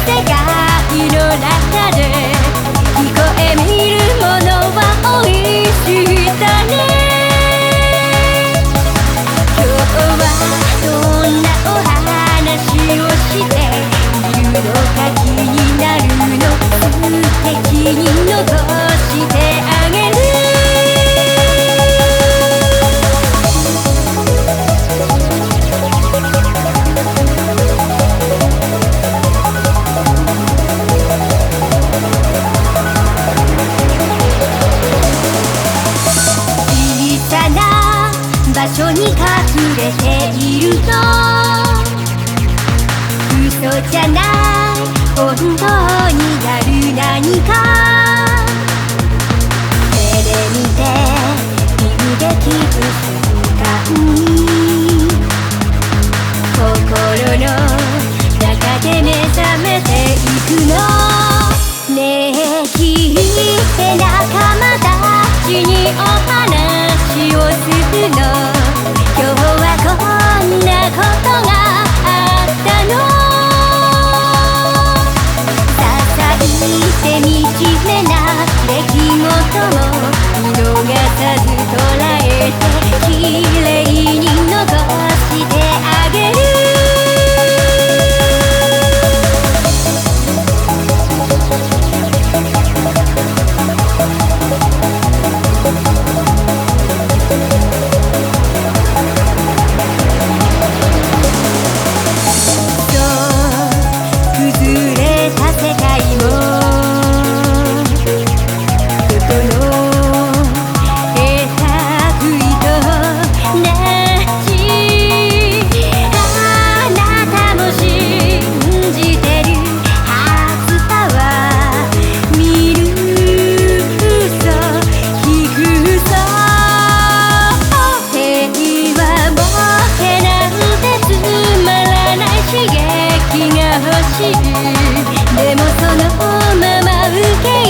世界の中で聞こえ見るものは美味しさね。今日はどんなお話をしているのか気になるの。素敵に残してあげる。場所に隠れていると嘘じゃない本当にある何か。目で見て耳で聞く瞬間に心の中で目覚めていくの。ねえ聞いて仲間たちにお話をするの。今日はこんなことがあったの。支えて惨めな出来事も見逃さず捉えてきれいに残してあげる。でもそのまま受け